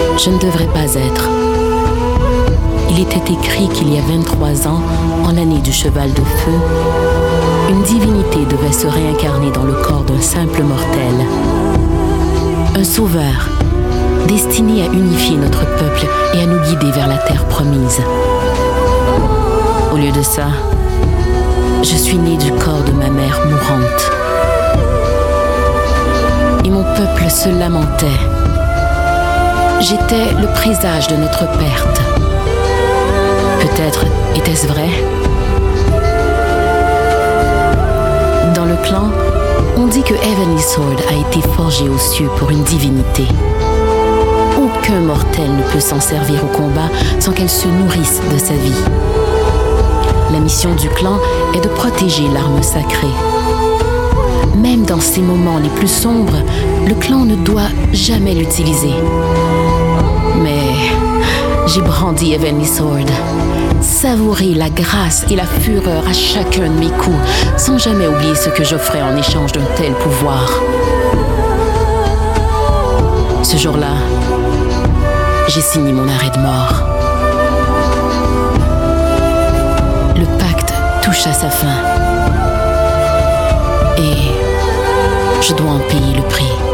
je ne devrais pas être. Il était écrit qu'il y a 23 ans, en l'année du cheval de feu, une divinité devait se réincarner dans le corps d'un simple mortel. Un sauveur, destiné à unifier notre peuple et à nous guider vers la terre promise. Au lieu de ça, je suis née du corps de ma mère mourante. Et mon peuple se lamentait. J'étais le présage de notre perte. Peut-être était-ce vrai? Dans le clan, on dit que Heavenly Sword a été forgé aux cieux pour une divinité. Aucun mortel ne peut s'en servir au combat sans qu'elle se nourrisse de sa vie. La mission du clan est de protéger l'arme sacrée. Même dans ces moments les plus sombres, le clan ne doit jamais l'utiliser. Mais j'ai brandi Heavenly Sword, savouré la grâce et la fureur à chacun de mes coups, sans jamais oublier ce que j'offrais en échange d'un tel pouvoir. Ce jour-là, j'ai signé mon arrêt de mort. Le pacte touche à sa fin. Et je dois en payer le prix.